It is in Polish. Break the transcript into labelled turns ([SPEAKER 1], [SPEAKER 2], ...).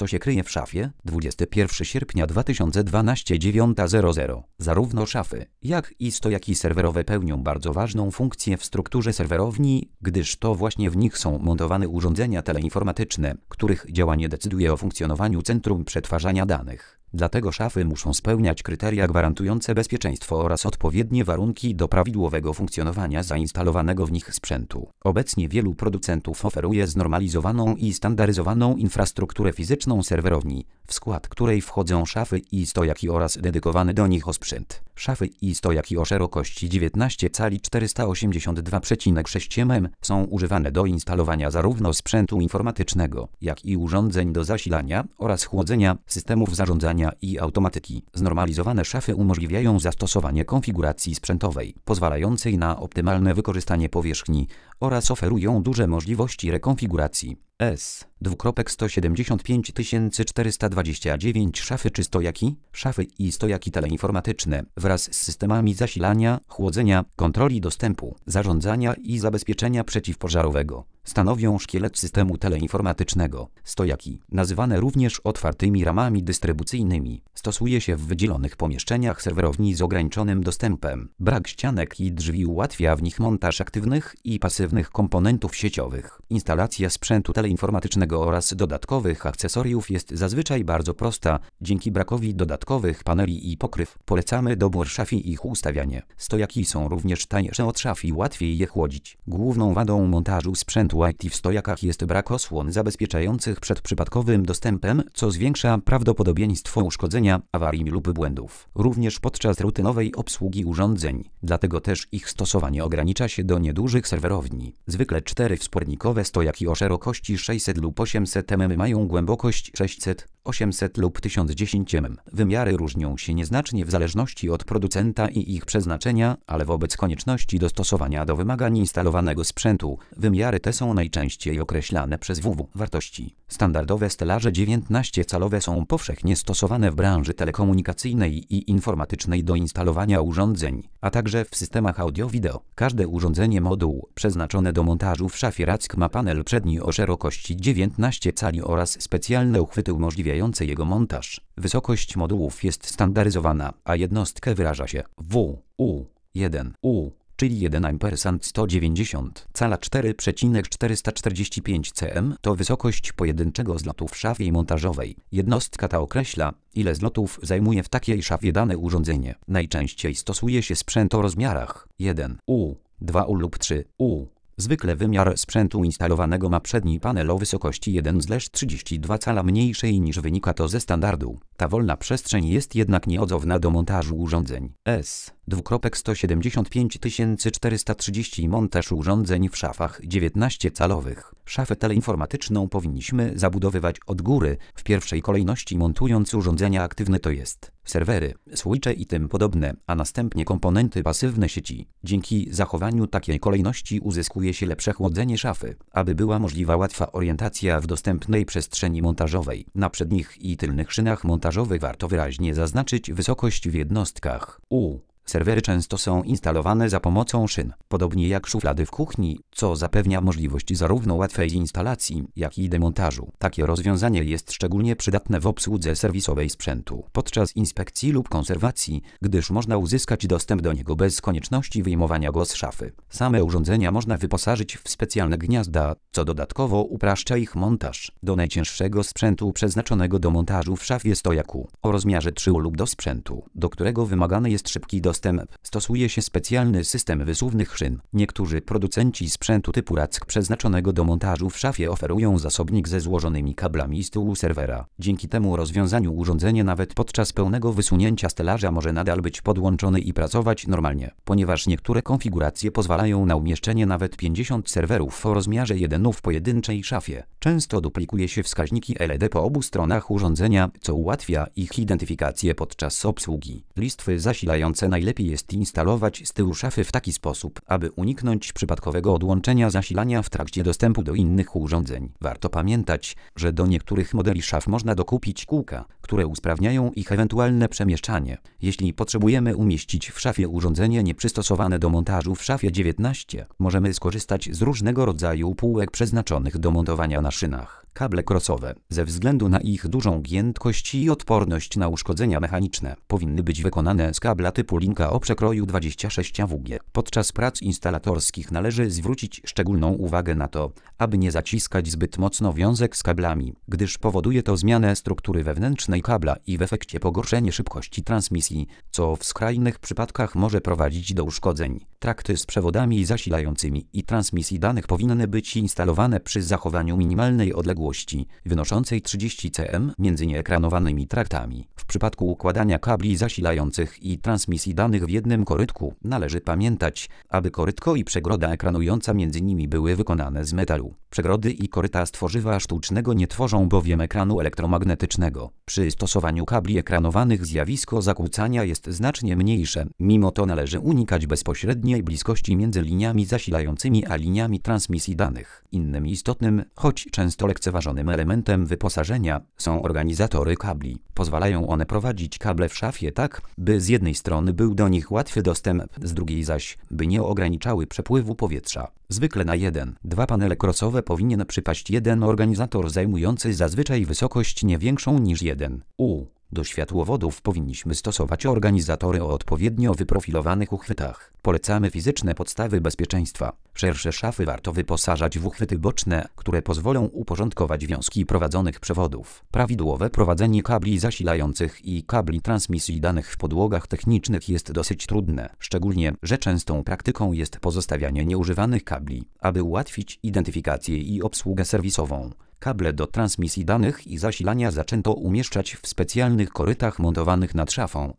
[SPEAKER 1] Co się kryje w szafie? 21 sierpnia 2012 9:00. Zarówno szafy, jak i stojaki serwerowe pełnią bardzo ważną funkcję w strukturze serwerowni, gdyż to właśnie w nich są montowane urządzenia teleinformatyczne, których działanie decyduje o funkcjonowaniu centrum przetwarzania danych. Dlatego szafy muszą spełniać kryteria gwarantujące bezpieczeństwo oraz odpowiednie warunki do prawidłowego funkcjonowania zainstalowanego w nich sprzętu. Obecnie wielu producentów oferuje znormalizowaną i standaryzowaną infrastrukturę fizyczną serwerowni, w skład której wchodzą szafy i stojaki oraz dedykowany do nich osprzęt. Szafy i stojaki o szerokości 19 cali 482,6 mm są używane do instalowania zarówno sprzętu informatycznego, jak i urządzeń do zasilania oraz chłodzenia, systemów zarządzania i automatyki. Znormalizowane szafy umożliwiają zastosowanie konfiguracji sprzętowej, pozwalającej na optymalne wykorzystanie powierzchni oraz oferują duże możliwości rekonfiguracji. S. szafy czy stojaki? Szafy i stojaki teleinformatyczne wraz z systemami zasilania, chłodzenia, kontroli dostępu, zarządzania i zabezpieczenia przeciwpożarowego stanowią szkielet systemu teleinformatycznego. Stojaki, nazywane również otwartymi ramami dystrybucyjnymi, stosuje się w wydzielonych pomieszczeniach serwerowni z ograniczonym dostępem. Brak ścianek i drzwi ułatwia w nich montaż aktywnych i pasywnych komponentów sieciowych. Instalacja sprzętu teleinformatycznego oraz dodatkowych akcesoriów jest zazwyczaj bardzo prosta. Dzięki brakowi dodatkowych paneli i pokryw polecamy dobór szaf i ich ustawianie. Stojaki są również tańsze od szaf i łatwiej je chłodzić. Główną wadą montażu sprzętu IT w stojakach jest brak osłon zabezpieczających przed przypadkowym dostępem, co zwiększa prawdopodobieństwo uszkodzenia, awarii lub błędów. Również podczas rutynowej obsługi urządzeń. Dlatego też ich stosowanie ogranicza się do niedużych serwerowni. Zwykle 4-wspornikowe stojaki o szerokości 600 lub 800 mm mają głębokość 600, 800 lub 1010 mm. Wymiary różnią się nieznacznie w zależności od producenta i ich przeznaczenia, ale wobec konieczności dostosowania do wymagań instalowanego sprzętu, wymiary te są najczęściej określane przez WW wartości. Standardowe stelaże 19-calowe są powszechnie stosowane w branży telekomunikacyjnej i informatycznej do instalowania urządzeń, a także w systemach audio-wideo. Każde urządzenie moduł przeznaczone do montażu w szafie rack ma panel przedni o szerokości 19 cali oraz specjalne uchwyty umożliwiające jego montaż. Wysokość modułów jest standaryzowana, a jednostkę wyraża się w U1 U, czyli 1 ampersand 190. Cala 4,445 cm to wysokość pojedynczego zlotu w szafie montażowej. Jednostka ta określa, ile zlotów zajmuje w takiej szafie dane urządzenie. Najczęściej stosuje się sprzęt o rozmiarach 1 U, 2 U lub 3 U. Zwykle wymiar sprzętu instalowanego ma przedni panel o wysokości 1/32 cala mniejszej niż wynika to ze standardu. Ta wolna przestrzeń jest jednak nieodzowna do montażu urządzeń. S. 2.175430 Montaż urządzeń w szafach 19-calowych. Szafę teleinformatyczną powinniśmy zabudowywać od góry, w pierwszej kolejności montując urządzenia aktywne, to jest serwery, switche i tym podobne, a następnie komponenty pasywne sieci. Dzięki zachowaniu takiej kolejności uzyskuje się lepsze chłodzenie szafy, aby była możliwa łatwa orientacja w dostępnej przestrzeni montażowej. Na przednich i tylnych szynach montażowych warto wyraźnie zaznaczyć wysokość w jednostkach U. Serwery często są instalowane za pomocą szyn, podobnie jak szuflady w kuchni, co zapewnia możliwość zarówno łatwej instalacji, jak i demontażu. Takie rozwiązanie jest szczególnie przydatne w obsłudze serwisowej sprzętu, podczas inspekcji lub konserwacji, gdyż można uzyskać dostęp do niego bez konieczności wyjmowania go z szafy. Same urządzenia można wyposażyć w specjalne gniazda, co dodatkowo upraszcza ich montaż. Do najcięższego sprzętu przeznaczonego do montażu w szafie stojaku o rozmiarze 3 lub do sprzętu, do którego wymagany jest szybki dostęp, stosuje się specjalny system wysuwnych szyn. Niektórzy producenci sprzętu typu rack przeznaczonego do montażu w szafie oferują zasobnik ze złożonymi kablami z tyłu serwera. Dzięki temu rozwiązaniu urządzenie nawet podczas pełnego wysunięcia stelaża może nadal być podłączony i pracować normalnie, ponieważ niektóre konfiguracje pozwalają na umieszczenie nawet 50 serwerów o rozmiarze 1 w pojedynczej szafie. Często duplikuje się wskaźniki LED po obu stronach urządzenia, co ułatwia ich identyfikację podczas obsługi. Listwy zasilające najlepiej jest instalować z tyłu szafy w taki sposób, aby uniknąć przypadkowego odłączenia zasilania w trakcie dostępu do innych urządzeń. Warto pamiętać, że do niektórych modeli szaf można dokupić kółka, które usprawniają ich ewentualne przemieszczanie. Jeśli potrzebujemy umieścić w szafie urządzenie nieprzystosowane do montażu w szafie 19, możemy skorzystać z różnego rodzaju półek przeznaczonych do montowania na szynach. Kable crossowe, ze względu na ich dużą giętkość i odporność na uszkodzenia mechaniczne, powinny być wykonane z kabla typu linka o przekroju 26 AWG. Podczas prac instalatorskich należy zwrócić szczególną uwagę na to, aby nie zaciskać zbyt mocno wiązek z kablami, gdyż powoduje to zmianę struktury wewnętrznej kabla i w efekcie pogorszenie szybkości transmisji, co w skrajnych przypadkach może prowadzić do uszkodzeń. Trakty z przewodami zasilającymi i transmisji danych powinny być instalowane przy zachowaniu minimalnej odległości, wynoszącej 30 cm między nieekranowanymi traktami. W przypadku układania kabli zasilających i transmisji danych w jednym korytku należy pamiętać, aby korytko i przegroda ekranująca między nimi były wykonane z metalu. Przegrody i koryta z tworzywa sztucznego nie tworzą bowiem ekranu elektromagnetycznego. Przy stosowaniu kabli ekranowanych zjawisko zakłócania jest znacznie mniejsze, mimo to należy unikać bezpośredniej bliskości między liniami zasilającymi a liniami transmisji danych. Innym istotnym, choć często lekceważonym elementem wyposażenia są organizatory kabli. Pozwalają one prowadzić kable w szafie tak, by z jednej strony był do nich łatwy dostęp, z drugiej zaś, by nie ograniczały przepływu powietrza. Zwykle na 1-2 panele crossowe powinien przypaść jeden organizator zajmujący zazwyczaj wysokość nie większą niż 1 U. Do światłowodów powinniśmy stosować organizatory o odpowiednio wyprofilowanych uchwytach. Polecamy fizyczne podstawy bezpieczeństwa. Szersze szafy warto wyposażać w uchwyty boczne, które pozwolą uporządkować wiązki prowadzonych przewodów. Prawidłowe prowadzenie kabli zasilających i kabli transmisji danych w podłogach technicznych jest dosyć trudne, szczególnie, że częstą praktyką jest pozostawianie nieużywanych kabli, aby ułatwić identyfikację i obsługę serwisową. Kable do transmisji danych i zasilania zaczęto umieszczać w specjalnych korytach montowanych nad szafą,